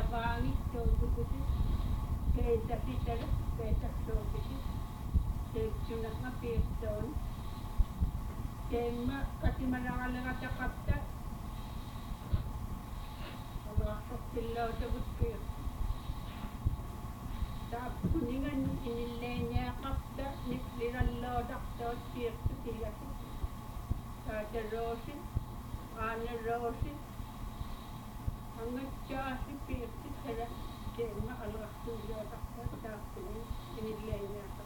Tavangit soogupiti keisasitara keisassoopiti teeksunasma piirtoon teemma katimanaqaleratakapta alaqsortillautagut piir taappuningan inilleeniaqarta nitlirallootartoot piirtu tillasi taataroosi aaneroosi angatsaasi piirtu tala teemma alaqsortillaotartoot taappunin inilleeniaqarta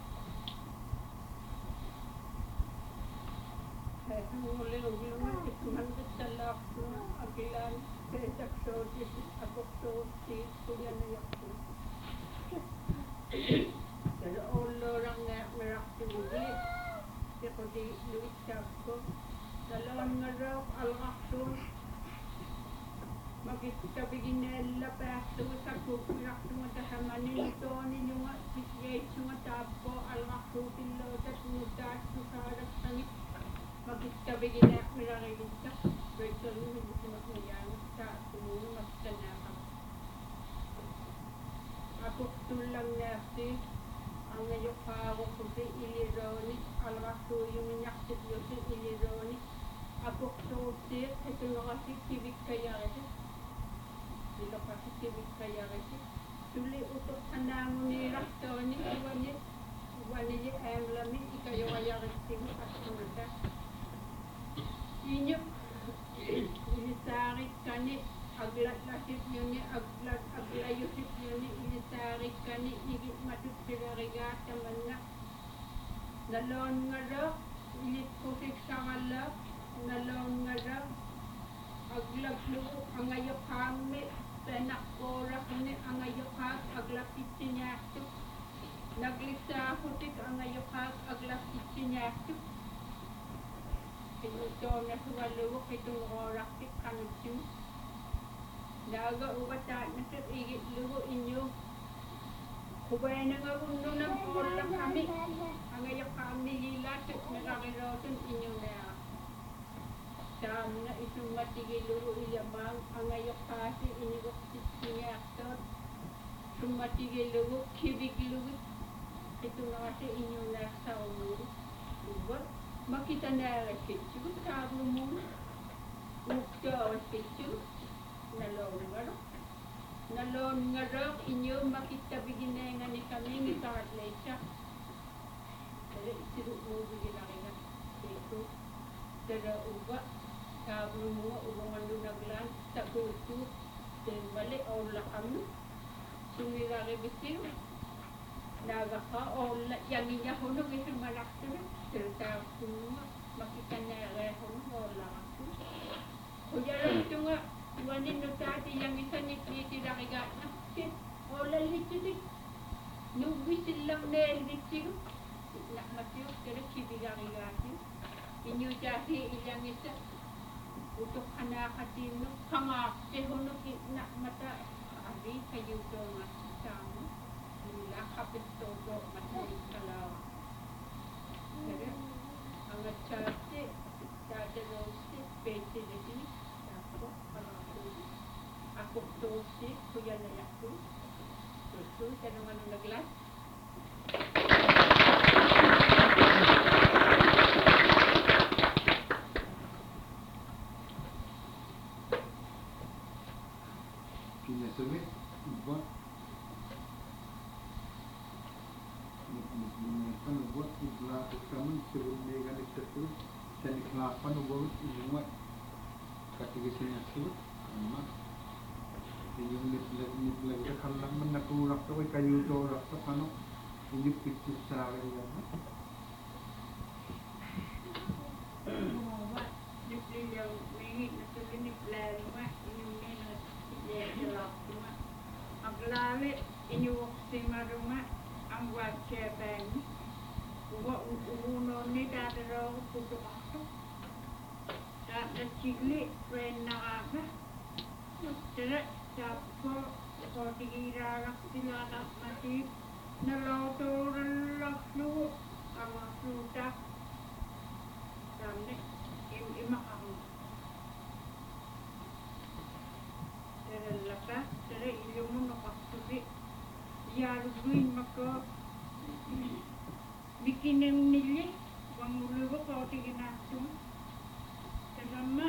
Mulai ituman kesalakku akilan kesaksodis aku sodi punya nayakku. Jadi orang merak tinggi, seperti luicakku. Dalam ngerok al-asul, maka kita begini lepas tu aku merak semua terhamani itu ni cuma sikit cuma tapo al-asul itu tak mudah susah sangat. Magkita bigyan na mirarigin ka. Virtual mo, hindi ko makuyan. Sa tumulong, magkita na ka. Ako tulang nasi. Ang ngayon pa ako kasi ilironic. Alakaso yung minaksit yun sa ilironic. Ako sosir. Ito na kasi kibig kaya kasi. Dilo kasi kibig kaya kasi. Tuli utok anamo ni Rastoni. Iwan niya emlami. Ikayo kaya kasi mo kasunod. Inyo ilisarik kani aglat lasip yun aglayusip yun ilisarik kani igit matut pinarigata man na nalon nga daw ilit kusik sa kalap nalon nga daw aglaglo ang ayok kami penakora kani ang ayok aglapit sinyato naglisa kusik ang ayok aglapit sinyato ito na suwaluwak itong oraktik kanutyo. Naga ubataan na sa igit luwo inyo. Kubay na nga uno ng orak kami. Ang ayak kami lilatot na kakiroton inyo na. Saan na itong matigil luwo iyamang. Ang ayak kasi inyo sinyatot. Sumatigil luwo, kibig luwo. Ito na kasi inyo na sa umuro. Ubot. Makita na ang picture, tabo mo, ukta ang picture, nalon nga raw, inyo makita bigyan na nga ni kami, ni Carlay siya. Dali, isiruk mo bigyan na kaya, ito, dala uba, tabo mo, ubang lunaglan, sa kulto, then bali, ola kami, sumilari bitin, naga ka, ola, yangin niya hunong, isang malakto na, cerita semua makikan na hono wala ako. Kuya ito nga wanin no tati yang isa ni titi rakiga na sit wala liti nubi silang nel dito nak matiyo kaya kibiga rigati inyo tati ilang isa utok anak katino kama hono na mata abi kayo to nga sama nila kapit todo matiyo kalaw Kaya, ang atsate, dadarosi, pete na sini, ako tosi, kuya na yako, so, tanong ano naglas? Pinasawit, iba. Buat ikhlas kamu sebelum dia itu dan ikhlasan buat semua kategori itu mak yung nilagay kalang man nakurak to kayo to rak to ano yung picture sa akin yan yung may natuloy plan ma yung ang lalit inyuwak si maruma ang watcha bang uno ni dadaro puto ako dada chigli friend na aga tira sapo ko tigirarak sila na mati naloto lalaklo ang fruta samne imakang tira laka tira ilumo kinunili wangulugo ko tiginatum kasama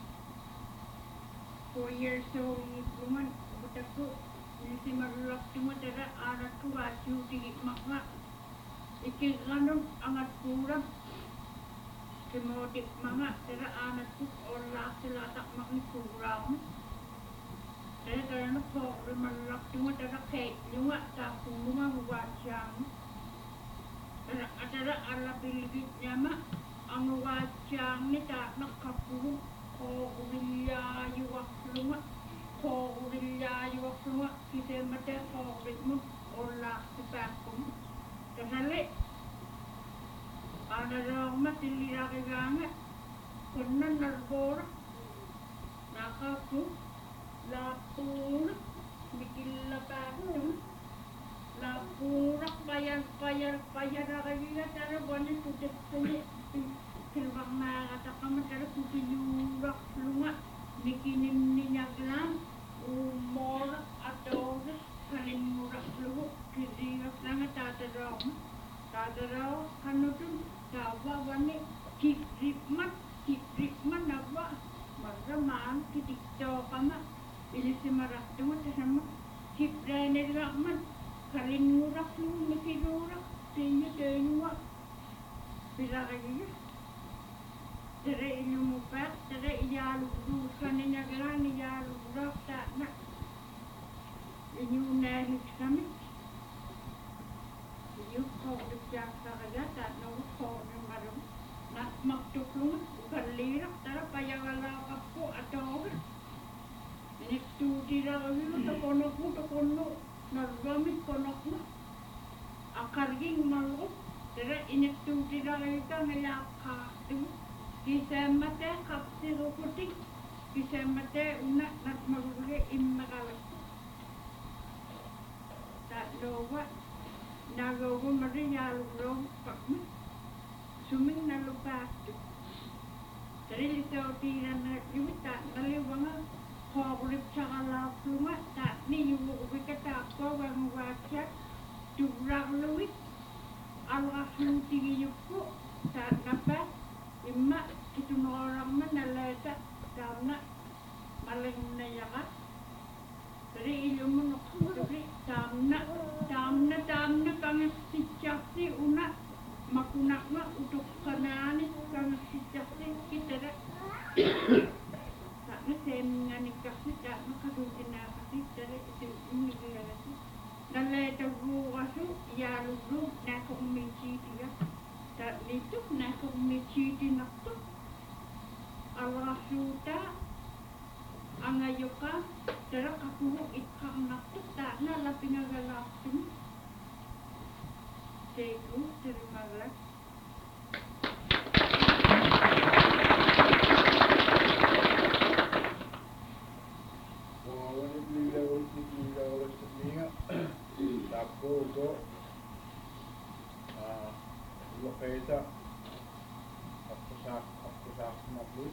4 years old woman butaku nisi marulak tuma tara anak ku waju tigi makna ikiganum angat kurang kemodik manga tara anak ku orang selatak makni kurang tara tara nak ko marulak tuma tara kek lunga ta kumuma wajang tara ala pilgit nyama ang wajang ni ta nakapuru ko uliya yuwak lunga ko uliya yuwak lunga kise mate ko ritmu ola sipakum kasali ana roma tilira kaganga kunnan narbor nakapu lapur bikilla patum lapur bayar kagila tara bone tutek tuli kilbang kata kamu tara kutiyurak lunga bikinim ninyaglan umor atau kalin murak lugu kidirak langa tataraw kanutun kawa wani kikripman naba maramaan kitikto kama ilisi marak tungo tasama kiprenirakman kalin murak lugu mikirurak tinya pilakagila tere ilumupat tere iyalugdu kanina galan iyalugdu ta na inyunahit kami ko dikyak sa kaga ta no ko ng marum na magtuklong kalira tara payawala kapko ato inekstudi ra ulo to kono nargamit kono na akarging malo tara inekstudi ra ita ngalaka tu kisamate kapsiro putik kisamate una nat magure immakala ta lowa nagawa marinyalugro pakma suming nalupatu dari tau tiran yuta naliwanga kobrip sakala pluma ta ni yugo ubikata ko wang wacha turak luwit alrahlu tigi yuko ta napa imma kitunorang manalata karena maling nayaga dari ilmu nokuri tamna kang sicasi una makunakna untuk kanani kang sicasi kita dah tak ngasih nikah tak makadudin apa dari itu ini dia dan lepas tu ya lu nak umeci dia tak itu nak umeci dia nak tu Allah sudah angayoka tara kapuro ikang nakto ta na lapinagalatum Tegu Tirimaglas Wanit nila ulit niya tapo ko loketa ako sa mabut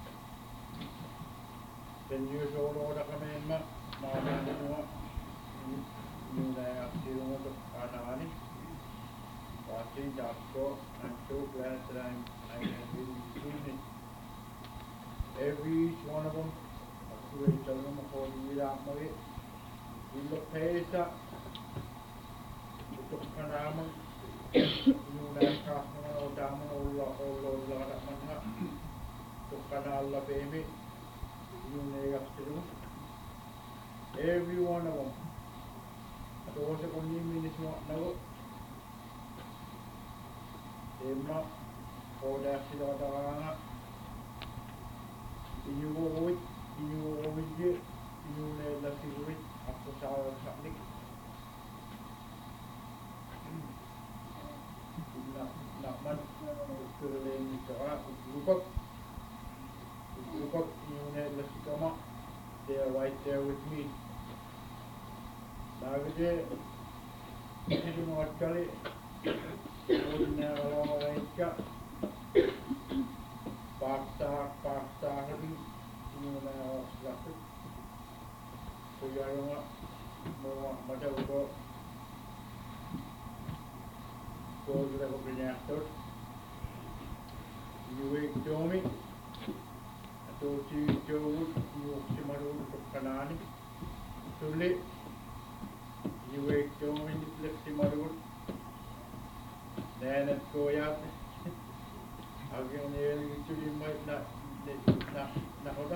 10 years old ora kami maamani mo yung na-active mo to anani watching that show. I'm so glad that I can really tune in every each one of them aku tell them ako nila mo ilo pesa untuk kanamang yung na-cast mo o damo o lara manha untuk kanala baby yung na-active every one of them ato ko sa community mo nago emma o da sila da inyuwit je inyune la siwit ako sa saklik man kurlen ka lupak inyune la sikama they are right there with me Nagde itu mau kali punya orang lainnya paksa hari ini mana lakit punya orang mau macam itu Koira ko pinaktot. Iuwi Jomi. Ato si Jowud, iuwi si Marun Kanani. Sulit. Iuwi Jomi nitlik si Marun. Nenet Koyat. Agyong niyel ito yung may na koda.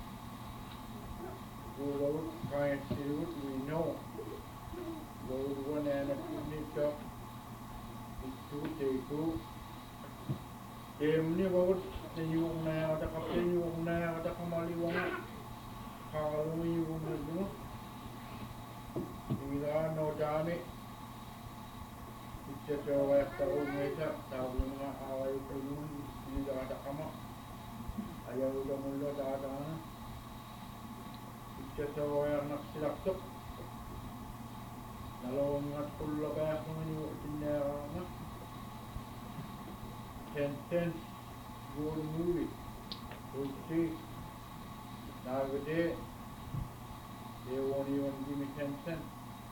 Gulawud, kaya siwud, we know. Gulawud ko nenet nito. Itu teku. Ni wawud yung na ada kapten yung na ada kamaliwang. Kalau yung na Ila no dami. Itse jawa tahu mereka tahu mga away tulun hindi ada kama. Ayaw udah mula ada ana. Itse jawa yang nak silaktok. Kalau ngat pulla ba kung ni tinera na. Ten good movie. Okay. Nowadays they won't even give me 10 cents.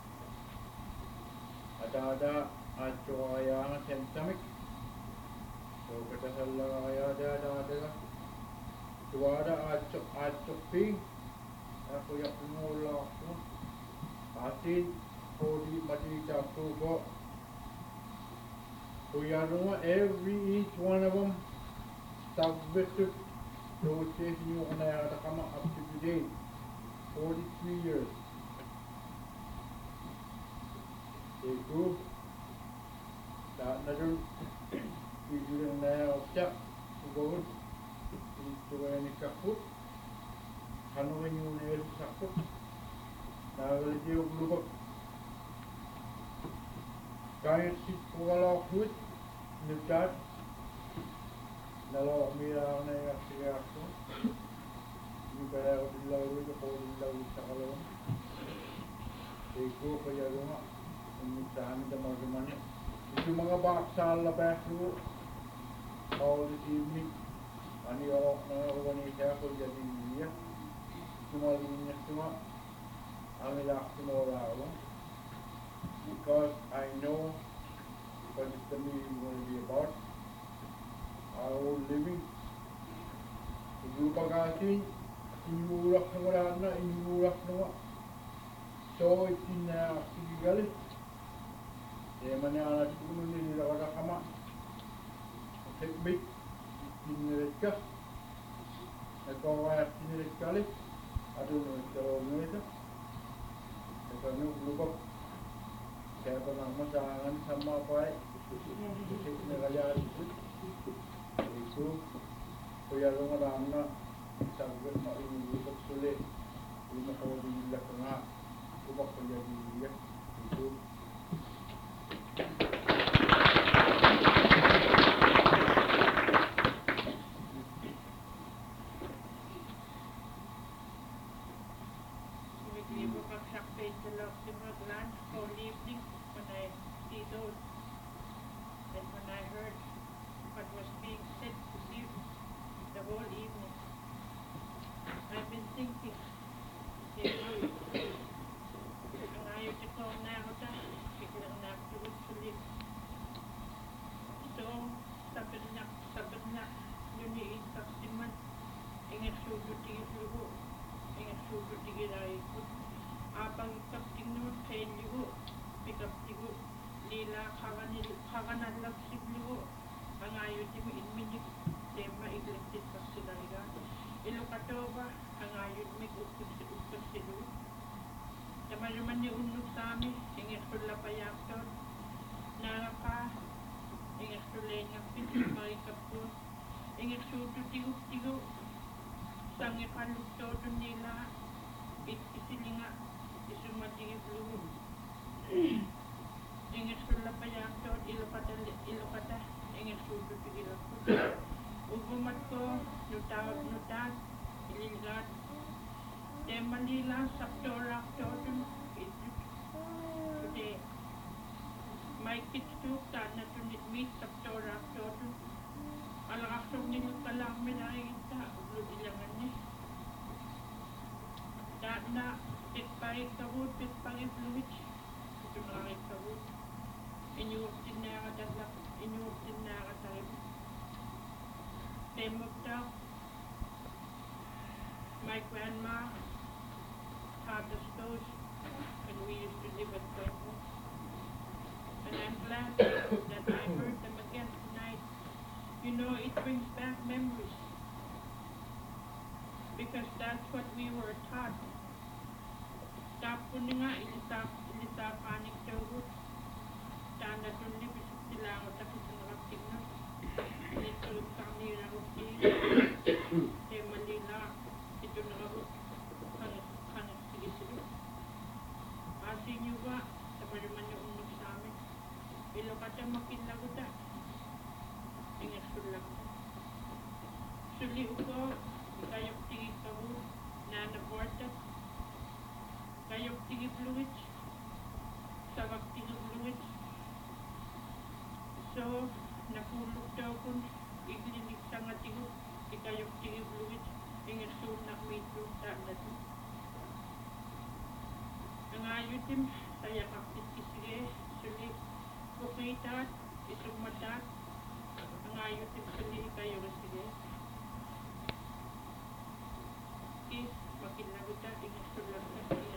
Ada aco ayah 10 samik. So kita salah ayah ada. Tu ada aco ping. Aku yang pemula tu. Atin kodi mati campur ko. Kuya rumah every each one of them subjected those days you and I had to come up to today 43 years they grew that another figure in there of chap to go into any kaput Hanoi you near kaput now will you look kaya si Kuala Kut Nutat Nalo mira na yung siya ako Yung kaya ako dilaw ko dilaw sa kalawang Eko kaya nga Umisahan na mga yung mga baksa labas ko all this evening Ani ako na ako ganita ako jadi niya Sumalinya semua Amilak semua ako Because I know what is the meeting going to be about. Our old living. Lupa kasi, inuulak na wala na, inuulak na wala. So, itinasigali. Kaya manyalat ko nung nila ka kama. Tekbik, itinirit ka. Nagkawaya itinirit ka ulit. Ato nung ito mo ito. Ito nung lupa. Kaya ko lang masangan sa mga pay. Kasi nagayari ko. Ito. Kaya lang alam na. Sagot na inulusok sulit. Kung nakawalila ka nga. Kubak ko yan niya. Ito. And when I heard what was being said to you the whole evening, I've been thinking, ang ayaw si ko na ako ta, biglang nakatulog sulit. So, sabi na, yun yung kapsiman, ingat sudo tigil lugo, ingat sudo tigil ay ikot. Abang kapsing naman kayo lugo, pikap tigo, Lila kaganalak siglo ang ayo di mo inminik tema iglesit pa sila nga ilo katoba ang ayo mi upos silo tema naman ni unok sa amin ingat sula pa yakton naka ingat sula nga pilis marikap ko ingat suto tigo sangi kalukto nila isilinga isumatigil luhod Ingat sula pa yan to, ilokata, ingat sudo pigil ako. Ugumat ko, nutat, iligat. De Manila, Saptorak, Toton, today. My kids too, na tunit meet Saptorak, Toton. Alakasog nila talang minayin ta, ulod ilangan niya. Na, pitparik ka wood, pitparik fluid. Ito na rin ka wood. My grandma taught us those when we used to live at Togo. And I'm glad that I heard them again tonight. You know, it brings back memories. Because that's what we were taught. Tapon nga, ilita panik Togo. Tanda tundi bisip sila ako tapos ang rapting na. Nitulog sa kanila rupi. Kaya Manila, ito na ako. Kanas sige sila. Kasi nyo ba, sabi naman yung unok sa amin. Ilo ka siya makinlago ta. Ingat ko lang. Suli ko, kayok tingin ka mo, na naborta. Kayok tingin fluid. Sabak tingin fluid. So, napulog daw kung iklinig sa nga tingin. Ikayok tingin fluid. Ingat sunak may truta na ito. Ang ayutin, saya kapit kisige, suli, kukitat, isumatat, ang ayutin suli kayo sige. Okay, makinaguta, ingat sulang na siya.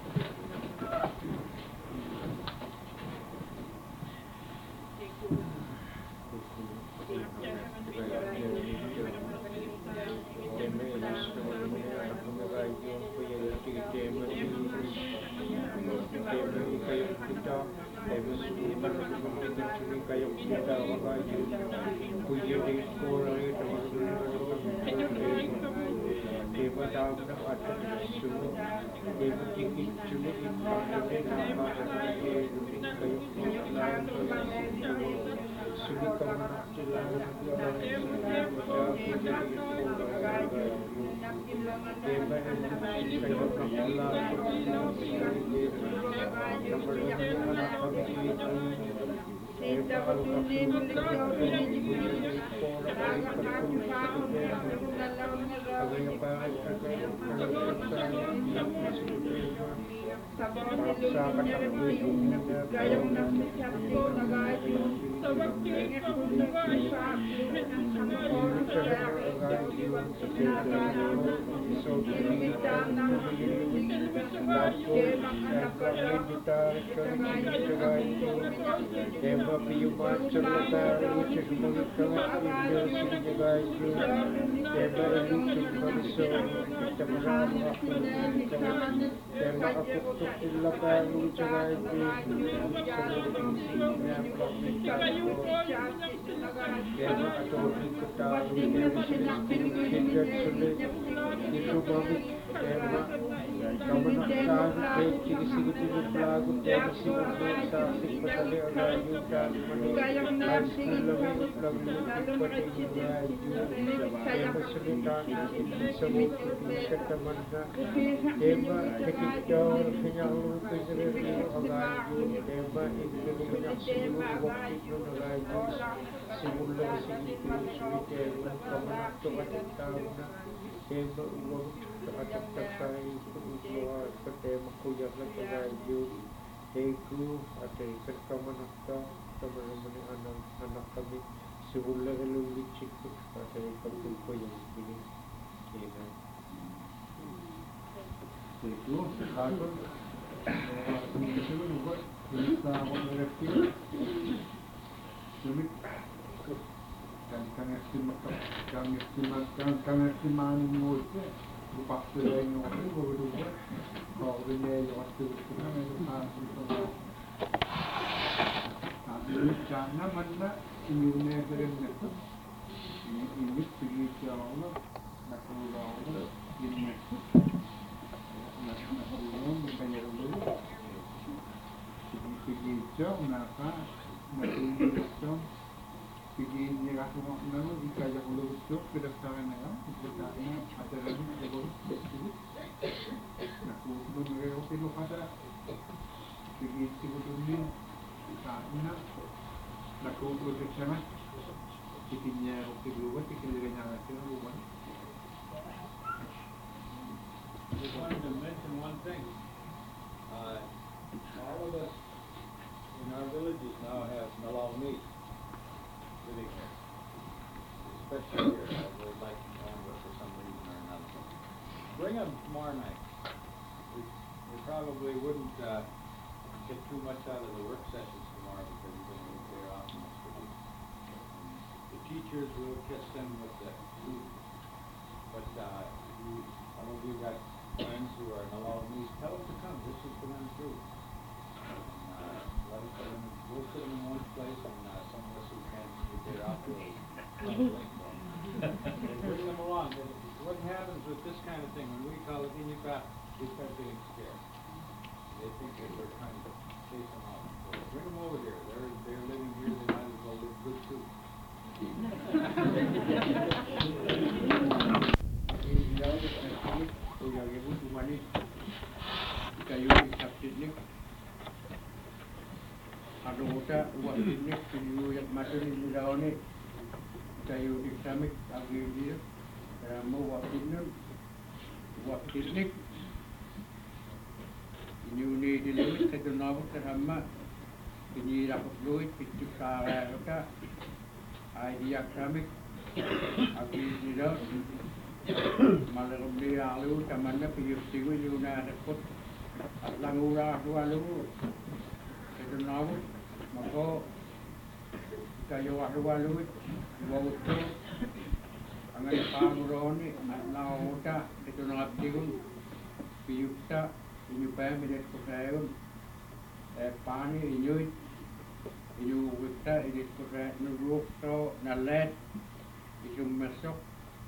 Just wanted to mention one thing. All of us in our villages now have Nalalmeet living here, especially here. They like Canberra for some reason or another. Bring them tomorrow night. We probably wouldn't get too much out of the work sessions tomorrow because we're going to be clear off most of it. The teachers will catch them with the students. But all of you got friends who are Nalalmeet, tell them to come. This is for them too. Let us put them, we'll put them in one place, and some of us who can get there off will translate for them. And bring them along. And what happens with this kind of thing, when we call it Inuka, we start getting scared. They think that we're trying to chase them out. So bring them over here. They're living here. They might as well live good too. Adota uang ini kiyu yang masuk di dalam ni kayu di samik agi dia ramu waktu ini ini di limit ketunamu kerama ini dapat duit itu cara kita idea samik agi dia malam dia lalu temannya pius tiga juna dapat langura dua lalu ketunamu mako kayo walu wauto angan panguroni naota itu nabdigun piyukta inyu pamidet kosayon pani inyu wikta idit kosay nurukto nalet isum masok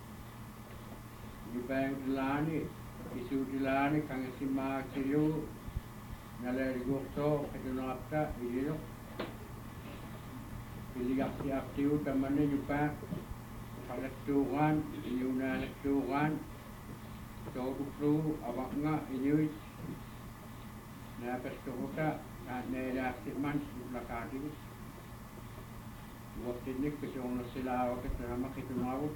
inyu pam dilani isu dilani kang sima kiyo nalet gokto itu nabta idino Piliak-liak tiu temannya juga Palekturan, Iuna lekturan Toduklu, awaknya ini Napas tuhuka Neda sikman Sublakadi Waktu ini kesungguh sila Waktu selama kita mahu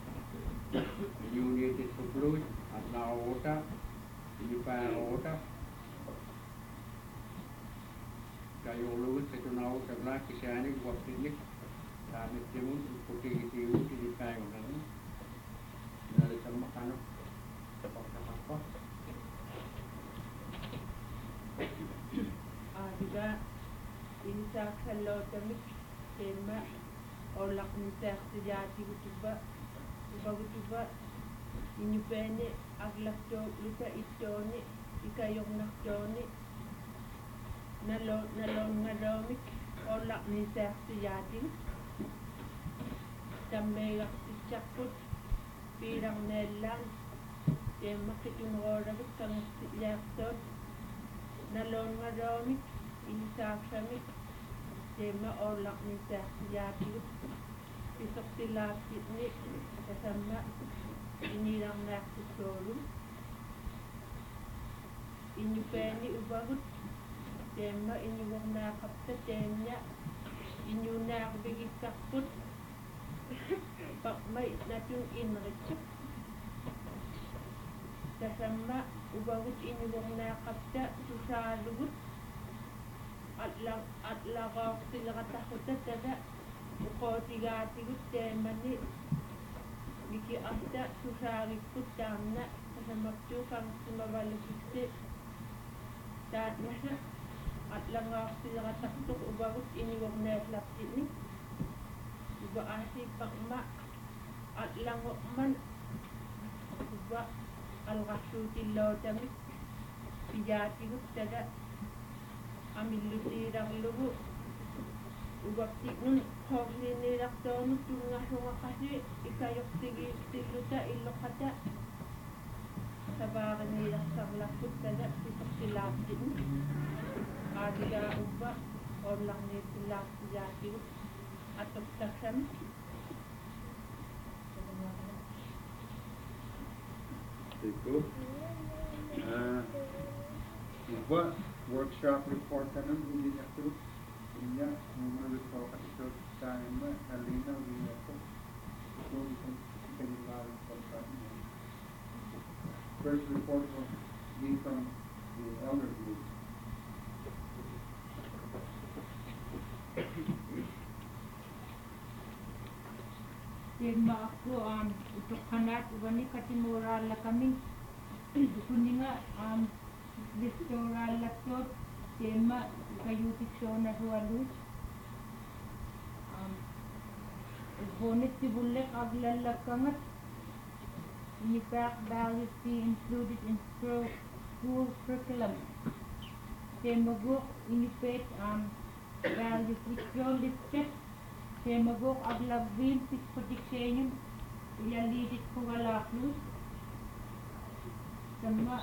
Iuni disuklu Atna awota Iupa awota Kayu lulus itu nahu sebelah kisahnya waktu ini kami timun putih itu di kayu nanti dari sama kanu apa juga insa kalau kami tema olak insa sejati kutuba ini pene aglak jo luka itone ikayong nakjone nalomik olak ni sehtiyatin tammega tichakut pirang nelan makitungorabit kang yaktot nalomik insaksamik tema olak ni sehtiyatin pisok tilapit ni kasama inilang naksusolum inyupeni ubagut tema inyuwag na kapta tenya inyu na bigit kakput pak may natung inritsak kasama ubagut inyuwag na kapta susalugut at lagaw sila katakutat tada ukotigatigut tema ni Miki asta susarikut tamna kasama tu kang sumabalikit saat masa at lang sila kataktok ubagot iniwag na lapsit ni uba asi pakma at lang man uba alkasutin lo damit pijati gut tada amilutirang lugu ubak tiknun hogli nilak tonu tunga sunga kasi ikayok tigi tiluta ilokata sabaran nilak saglakut tada pisak silapsit ni Adiga ubah orang ni pulang jadi atau taksam. Itu ubah workshop report kanan ini itu ini menurut kau itu saya mbak Alina ini aku itu kita dilakukan kontranya. First report was from the elder group. tema aku untuk kanat wani katimura la kami kuninga restaura latot tema kayutik sona hualus bonit tibulek aglalakangat in fact values be included in school curriculum tema go inipet values ito listed tema go aglabin pispatiksenyum ilalidit ko galaklus sama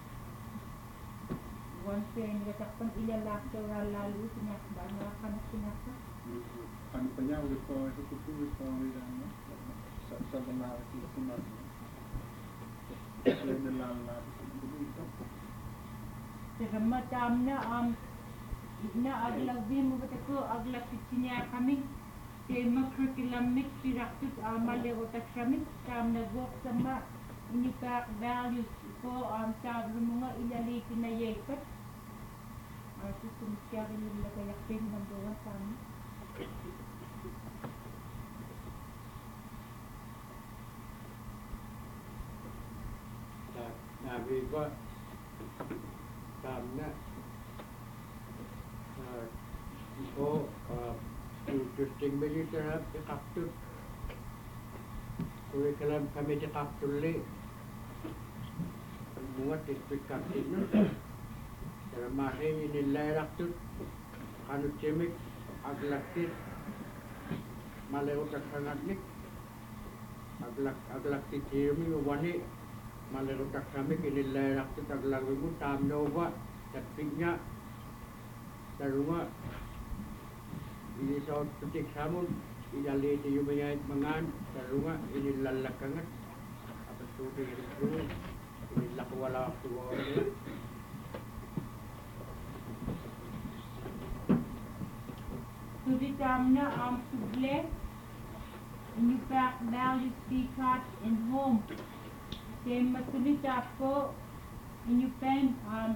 one pen gatakpan ilalak daw lalu sinakba nakakanak sinakba Ano pa niya, ulit po ito sa banara sila sinakba. Kaya nalalapit ito. Sama tamna igna aglabin mo batako aglapit niya kami tema curriculum mix piraktut amale otak kami tamna gok sama ini pak values ko sabi mo nga ilaliti na yekat ito kumisyari nila kaya pinagbawa kami Nabi ko tamna ko distinguish terhadap kaptur curriculum kami di kaptur le muat district kaptur dalam masa ini nilai raktut kanut cemik aglaktir maleutak sangat nik aglaktir cemi wani maleutak kami nilai raktut aglakimu tamnova tapi-nya darunga ini saud petik samun idali ti yumayait mangan darunga ini lalakangat apa sudah itu ini lakwala tuwa Sudi tamna suble ini pak values be taught in home tema sudi tapo ini pen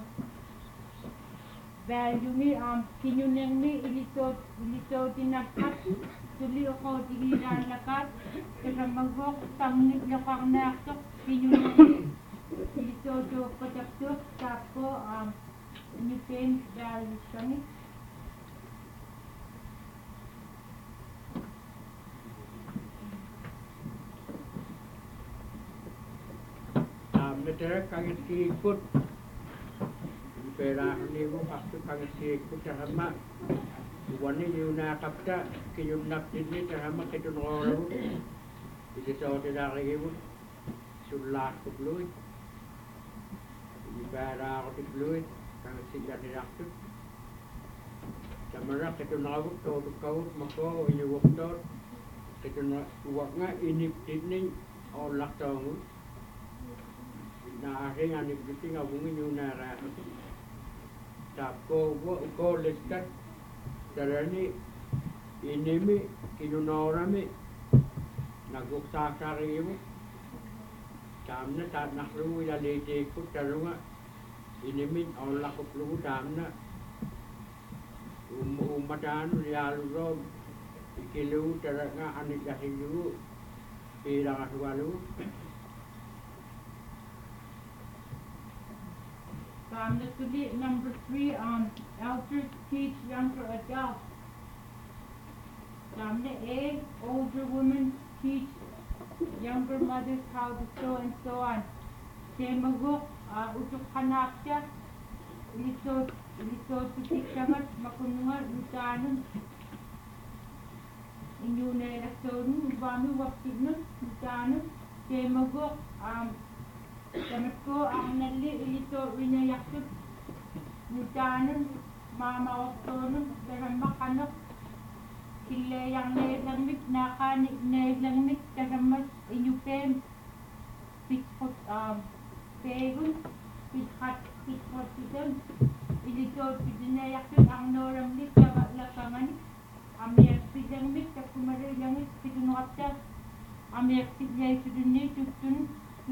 value ni kinyuneng ni ilito tinakat tuli ako tigilan lakat kaya maghok tangnik lakak nakak kinyuneng ni ilito do pataktok tapo ini pen values kami Metera kagit ikut pera ni mo pastu kagit ikut sama wani yuna kapta kiyum nap dinni sama ketun orang itu so tidak lagi pun sulah kubluy pera ko kubluy kagit sigar direktur sama ketun orang to kau mako ini waktu ketun wakna ini dinni olak tahu na aking anik biting abungin yung nara tapko ko liskat darani inimi kinunorami naguksakari mo tamna tat naklu ilaliti ko tarunga inimin olakop lu tamna umatano yalu ikilu taranga anik yahilu pirang aswalu Number 3, elders teach younger adults. A, older women teach younger mothers how to sew and so on. Temagok, utuk hanapya, ilito tutik sangat makunungan utanan. Inyuna raksonun, ubami waktignan, utanan. Temagok, Damat ko ang nali ilito winayakit mutanan mama waktonon dalam makanok kile yang nelamik nakanik nelamik dalam inyupem pitpot pegun pithat pitpot item ilito winayakit ang noramlik lakangan amir pidamik takumare langit pidunwata amir pidjay pidunni tutun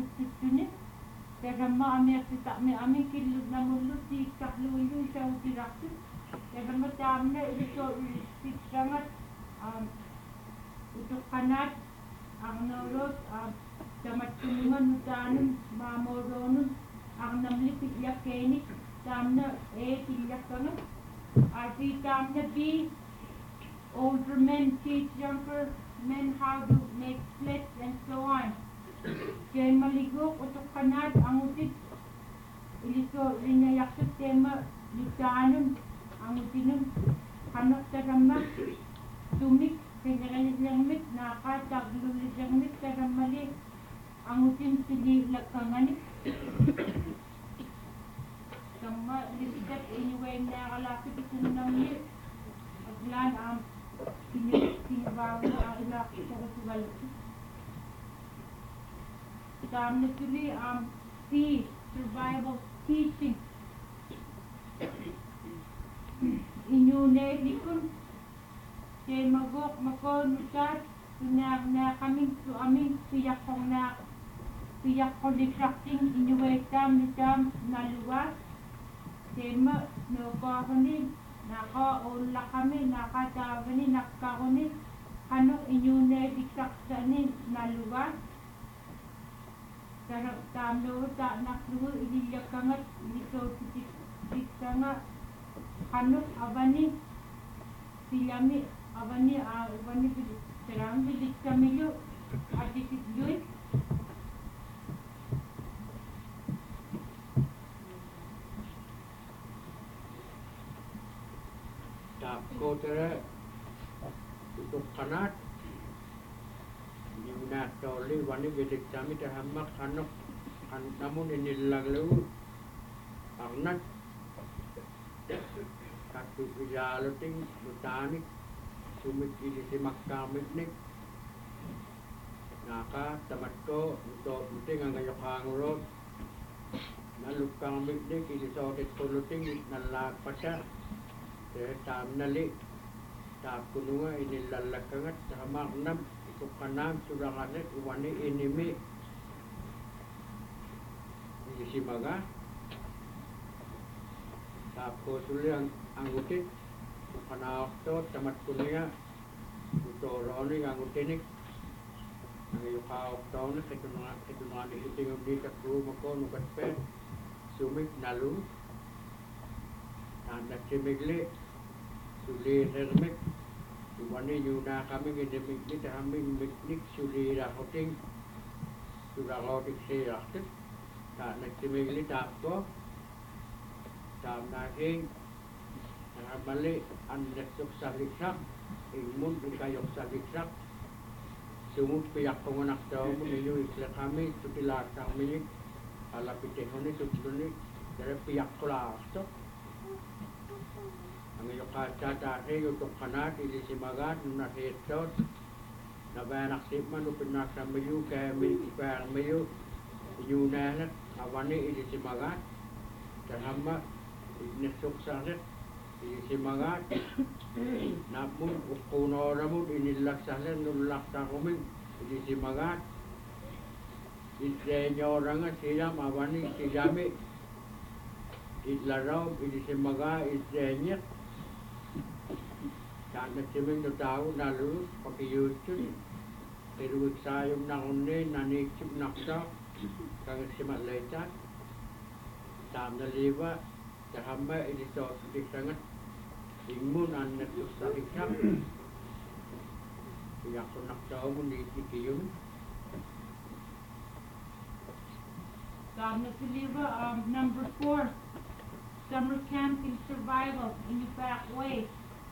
Terima amir kita amir kilut namun di kahlu itu saya tidak tu. Terima tamna itu sangat untuk kanat ang naurot damat kunungan nutanun mamoronun ang namlipit yakenik tamna tilakana arti tamna B older men teach younger men how to make sleds and so on. Kaya maligok utok kanad ang utit ilito rinayaksot tema lutanun ang utinun kanok tarama tumik kanya-kanya nakataglulit taramali ang utin sili lakanganik sama liskat anyway nakalapit ito namli aglan ang sinibago ang ilaki sa kasugal tamna sili C survival teaching inyune likun kaya magok makonutat na kaming su aming piyak ko distracting inyue tam na luwas kaya no kahoni naka ola kami nakatawani nakahoni ano inyune distraction na luwas karena tamno tak nak dulu ini kangat dito tikanga kanu abani silami abani terang di kamilo adik duit tak ko tere untuk kanat Yuna toli wani gedik kami terhamak kanok namun ini lalu arnat katu bijaloting butanik sumit ini si makamit nik naka tamat ko untuk buting ang ngayokang urot nalukang miknik ini sotit kuluting nalak pada tam nali tak kununga ini lalakangat sama enam kanang suranganet wani inimi ini si baga tapos uli ang utit kana to tamat kunia ito roni ang utinik ang yukaw to na ketunungan di itingog di katru mako nukat pe sumik nalu tanda cimigli suli hermik Wani yuna kami ngedemik kita kami miknik suri rahoting sudah rahoting serakit tak nak cemili tak ko tak nahing nak balik anda suksa liksak imun ikayok sa liksak sumut piyak pengonak tau menuju ikhlas kami tutilah kami ala pitehoni tutuni dari piyak kelas tu ang yokata he untuk kanat ili simagat na hetot na banak sipman upinak sa mayu kaya mikipang mayu yunalat awani ili simagat kahama inesok sangat ili simagat napun ukuno ramud inilak sangat nulak takumin ili simagat isrenyo orangan siyam awani siyami itlaraw ili simagat isrenyek Karena cemeng tu tahu nalu pakai YouTube, terus saya menangune nani cip naksa, kangen semat lecet, tam daliwa, terhamba ini so sedih sangat, imun anak tu sakit sangat, yang pun naksa pun dikium. Karena daliwa number 4, summer camping survival in the back way.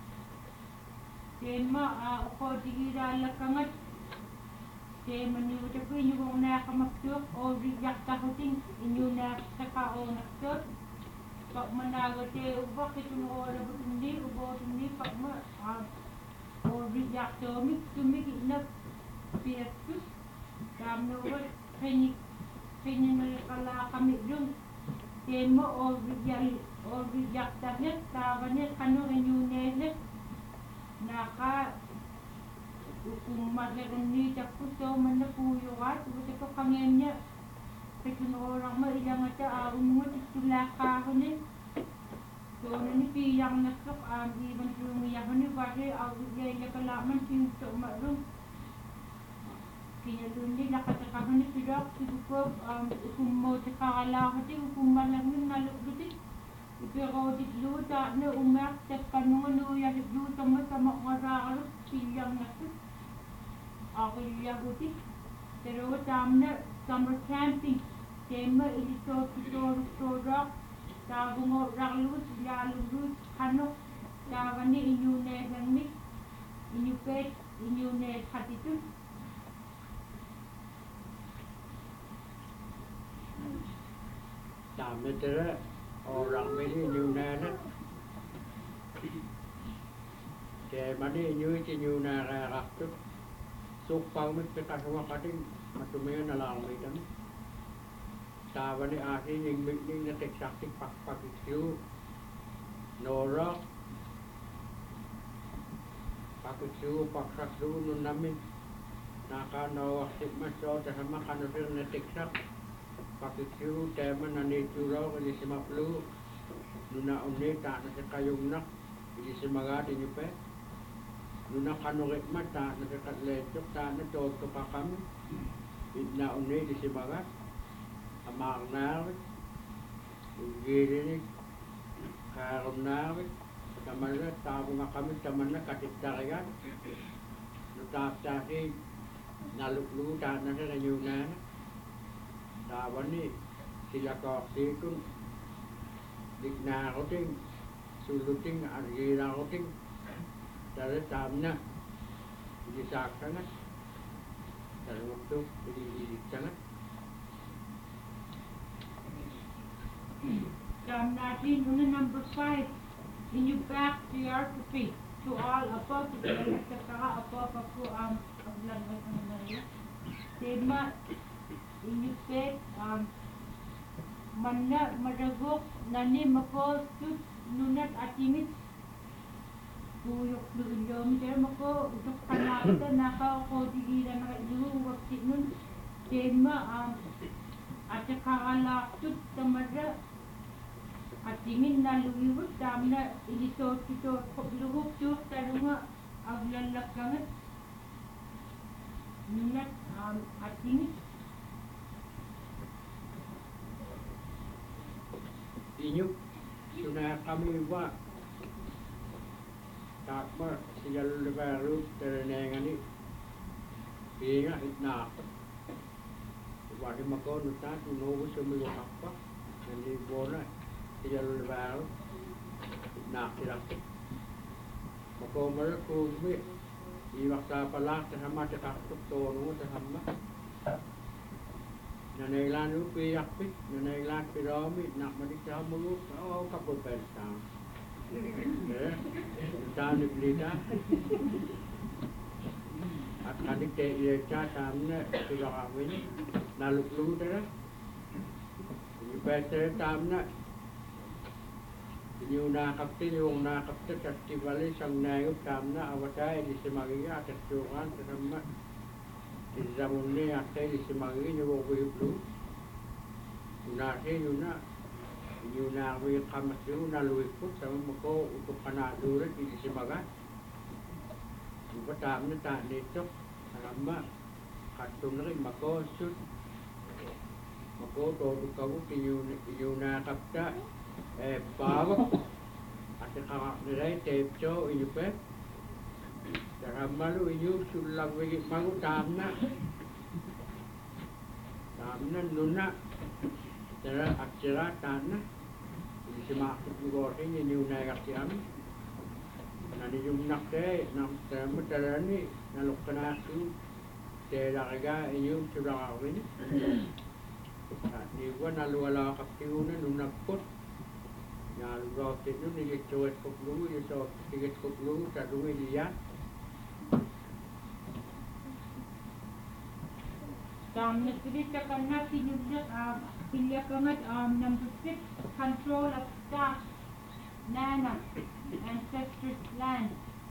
Tema ako digira lakangat tema ni udah ko inyo na kamaksok o riyak tahuting inyo na sakao naksok pag manago te ubak ito no ora butundi ubotundi pag ma o riyak tumik inap piatus kamno wat kanya na kala kami dun tema o riyak tahit tawanet kano inyo nelet naka kung maglagan tapos so man na puyo ka tapos ito kangenya kasi orang mo ilang ata mo titula ka ho ni so nani piyang nasok iban yung iya ho ni bari awit ya kalaman sin so marum Kinaluni nakatakahan pilok siguro mo te kagalahati kumalangin nalukluti pero ditluta na umak te kanunu ya ditluta mo sama ngaragal silang nasu agiyaguti pero tamna summer camping tema ilito tutor tabungo raglus lalulus kanok tabani inyune langmi inyupet inyune hatitu Tama tira orang ini nyunana. Kaya mani nyui ci nyunana raktu. Sukpang mit pekaswa kating matumayo na lang may kami. Tawa ni asin yung mikning na teksaktik pakpakisyo. Norak. Pakisyo paksakso nun namin. Nakanawa sikmasyo tasama kanasir na teksak. Pakisyo tema na nituraw ili si maplu. Nuna unit na sa kayong nak. Ili si magati niyo pe. Nuna kanurit mata na sa katletok ta na toto pa kami. Na unit ili si magat. Amang nawe. Ugilinig. Karam nawe. Taman na tabo nga kami taman na katitarigan. Nutap-tapi nalukluta na sa nanyunan. Tawa ni sila kaksikun. Digna ko ting suluting argira ko ting. Dari tam na. Idisak sangat. Dari waktu idilik sangat. Natin number 5. In your back geography to all above the above tema in your bed manna madagok nani mako tut nunat atimit tuyok dulom der mako untuk kanata naka ko digira na ilu wakti nun tema ate kagala tut tamada atingin na lumiwag dami na ilisot ito luhok chuk tarunga aglalak kangat nunat atingin Inyuk suna kami wa takma siya lubaru terenengani inga itna wadi mako nuta tunogo sumi wakapa nandi bona siya lubaru itna kirak mako mara kumi iwaksa palak tahama takaktuk tono tahama nanailan lupi yakpit nanailan piramid nak manikah mulu oh kapur pensang tani blida at kanik te iya cha tamne piramid naluklu dera ni pete tamne Yuna kapte yung na kapte festival sang nayup tamna awatai di semagiga atas tuan sama di zaman ni atai di semagi ni wogu iblu Yuna se Yuna wi kamas Yuna luwi put sama mako untuk kana dure di semaga Iba tamna ta netok sama katung rin mako sud mako to kawu di Yuna kapta pawak at kakak nilay tape cho inyupe daram malu inyu sulang wigit magu tamna nuna dara aksira tanna ini semakit ngoreng inyu naik kami nani yung nakte nam tamu tarani naluk kanasu te lagaga inyu sulang awin ni gua nalu ala kaptiuna nuna put nhà lúc thì nó đi chơi cục lúa đi chơi thì cục lúa cả đuôi đi á Tamna kita kena pilih kangat number 6 control of staff Nana ancestors land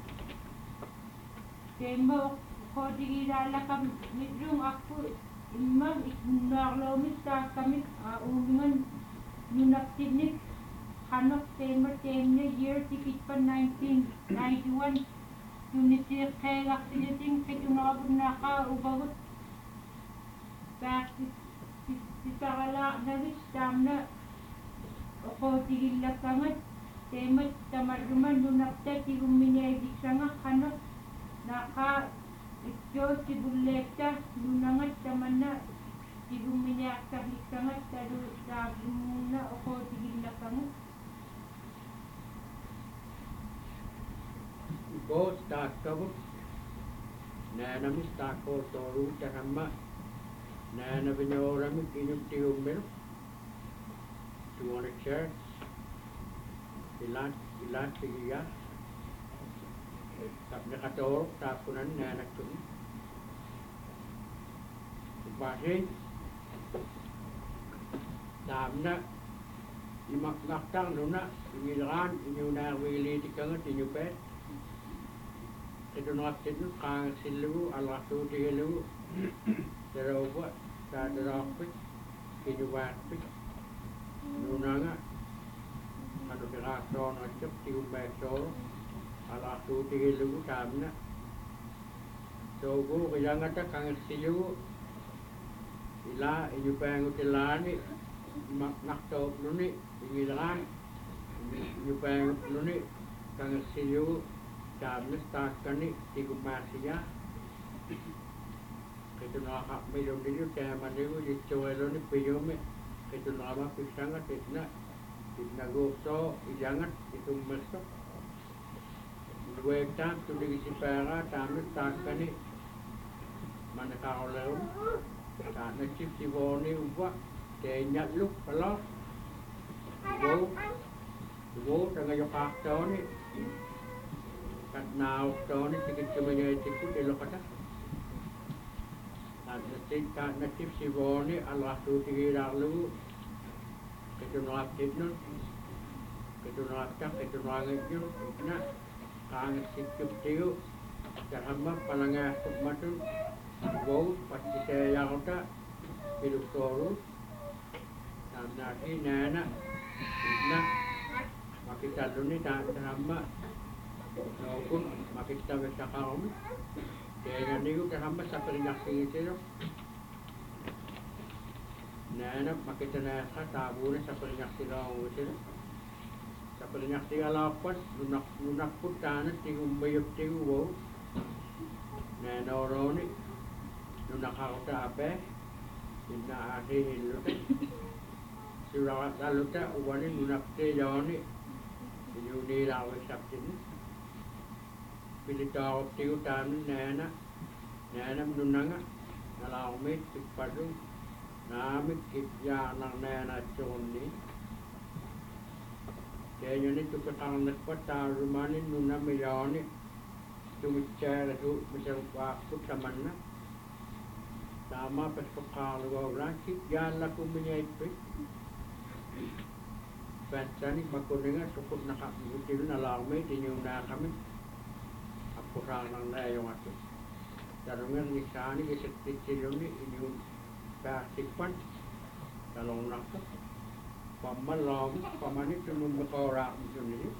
Temo ko digilala kam midrung ako imam ikunarlomit ta kami umungan nunaptinik Hanok Temer Temne year tikit pa 1991 Unity kaya siniting kitunabog na ka ubagot pääksi sisarala nagis tamna oqotigillakangat teemat tamarruman nunapta tigumminiagiksanga qanaq naqa itjoosibulleekta nunangat tamanna tigumminiaqtarlikkangat talu taagummunna oqotigillakangat Bos takkavut näänamis takkoo toru tahamma nääna vinyorami kinum tiummelu tuone church ilan tigiya tapne kator takunan nääna kun bahin tamna imak naktang nuna ingilan inyuna wili tikangat inyupet itu nafsit nu kang silu Allah tu dilu teroba tadrapit kinuwapit nunanga anu dirason acap tiumbeso Allah tu dilu tamna sogo kayangata kang silu ila inyupang utilani naktop nuni ingilan inyupang nuni kang silu Kami startkan tiga masya, kita nak minum dulu, tema dulu, dicoba dulu piyom, kita nama pisang, kita gosok, jangan itu masuk. Dua jam tu dikisi perak, kami startkan mana kau lalu, karena chip siboni ubah, kenya lu kalau, wo dengan yang faktor ni. Kat nauk tahun ni sikit kemudian cikgu di lokata. Kat nasib si boni Allah tu tiga lalu ketunuap tidun, ketunuap tak ketunuap itu, na kang sikit tiu, terhamba palangah matun, bau pasti saya yang ada hidup toru, dan nanti nana, na makita dulu ni terhamba. Naupun makita besa kaum, kaya niyo kahamba sa peringaksi ito. Nana makita na sa tabo na sa peringaksi kaum ito. Sa peringaksi alapas, lunak putana, tigumbayok tigubo. Nana oroni, lunakauta ape, inaasi hiluta. Surawat laluta, uwanin lunakte yoni, yuni lawis saptin. Pilih tahu tiu tamu nana menunanga nalau mit padu namik kitya nang nana coni kaya ni tu ketang nak pata rumani nuna milioni tu bicara tu macam waktu tamanna sama pesokal orang kitya laku menyaipi Pancani makuninga sukut nakak mutil nalau mit inyuna kami kurang nang yung ato. Darungan ni sani kisit-kisit ni inyong kasikpan talong nako. Pamalong pamanit yung makarak nito niyo.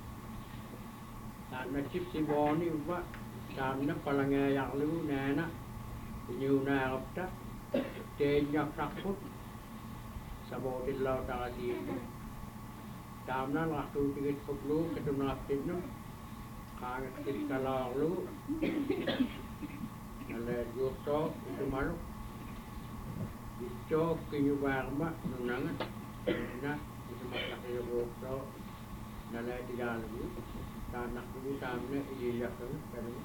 Na chip si boni ba sam na palangayang lu nana inyong nakapta tenyak sakput sabotin law takasi. Sam na waktu tigit putlu ketunapin no. Kangen kita lalu, ada jokso itu malu, jokso kinyubarma nunangan, nah itu masalah jokso, nalai tiga lalu, tanah dulu tamne iya kan, kerana.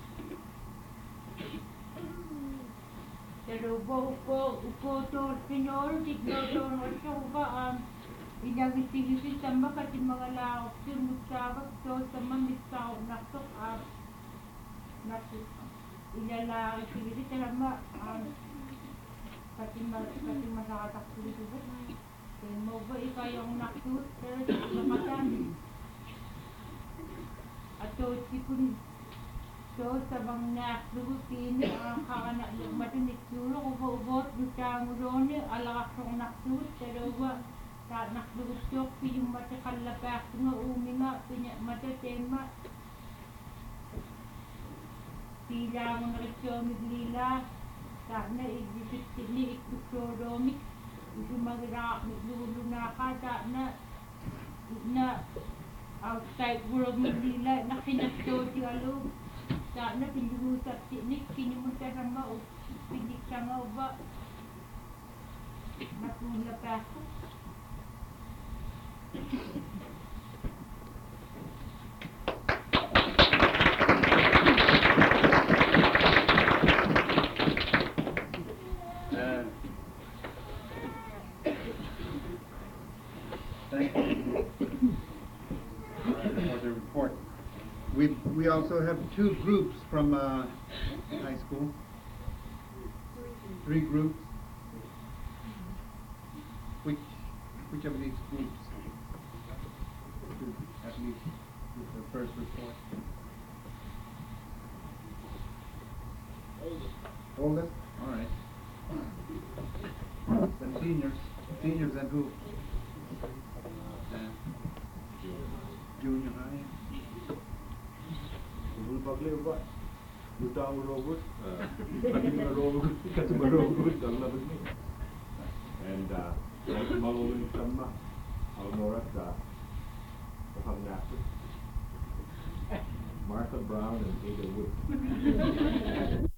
Jadi uko to senyor tigno to coba Inagisi-gisi sama kasi mga laok sinusabak to sama misaw naktok naktok ilalaki-gisi sama kasi masakatak dito ba kaya mo ba ikayong naktot pero sa matan ato sikun so sabang naklutin ang kakanak matinik sulo ubot nutang rone alakakong naktot pero ba tak nak berusuk piyung mata kalabak nga uminga pinya mata tema pilang ng resyo miglila Saat na i-visit ni ikutodomik itu magrak dulu naka saat na outside world Manila nakinasto ti alo saat na pinjurutat ti nik kinimunta sama pinik sama ba napula pa ako. Thank you for the report. We also have 2 groups from high school. 3 groups. Which of these groups at least with the first report? Oldest? All right. The seniors. Seniors and who? Junior high. Bulbagleva, Butang Robot, Fatima Robot, Fatima Robot, and Malolin Sama, Almora, Martha Brown, and Ada Wood.